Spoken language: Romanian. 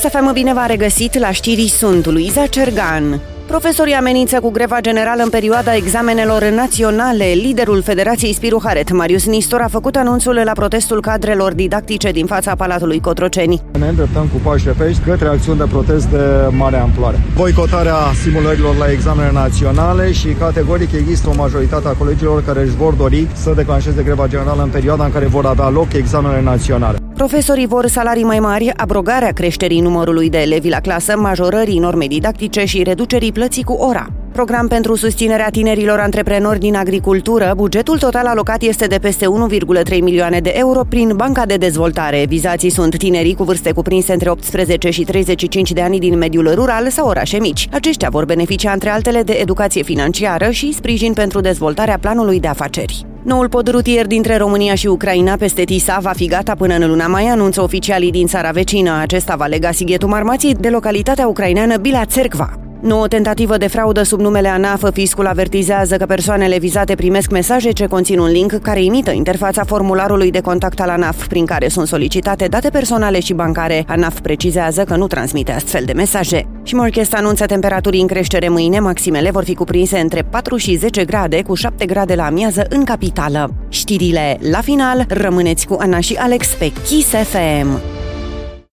Kiss FM, bine v-a regăsit la știri, sunt Luiza Cergan. Profesorii amenință cu greva generală în perioada examenelor naționale. Liderul Federației Spiru Haret, Marius Nistor, a făcut anunțul la protestul cadrelor didactice din fața Palatului Cotroceni. Ne îndreptăm cu pași repeși către acțiuni de protest de mare amploare. Boicotarea simulărilor la examene naționale și categoric există o majoritate a colegilor care își vor dori să declanșeze greva generală în perioada în care vor avea loc examenele naționale. Profesorii vor salarii mai mari, abrogarea creșterii numărului de elevi la clasă, majorării normei didactice și reducerii plății cu ora. Program pentru susținerea tinerilor antreprenori din agricultură. Bugetul total alocat este de peste 1,3 milioane de euro prin Banca de Dezvoltare. Vizații sunt tinerii cu vârste cuprinse între 18 și 35 de ani din mediul rural sau orașe mici. Aceștia vor beneficia, între altele, de educație financiară și sprijin pentru dezvoltarea planului de afaceri. Noul pod rutier dintre România și Ucraina peste Tisa va fi gata până în luna mai, anunță oficialii din țara vecină. Acesta va lega Sighetul Marmației de localitatea ucraineană Bila Tserkva. Nouă tentativă de fraudă sub numele ANAF. Fiscul avertizează că persoanele vizate primesc mesaje ce conțin un link care imită interfața formularului de contact al ANAF, prin care sunt solicitate date personale și bancare. ANAF precizează că nu transmite astfel de mesaje. Și Morchest anunță temperaturi în creștere mâine. Maximele vor fi cuprinse între 4 și 10 grade, cu 7 grade la amiază în capitală. Știrile la final, rămâneți cu Ana și Alex pe Kiss FM.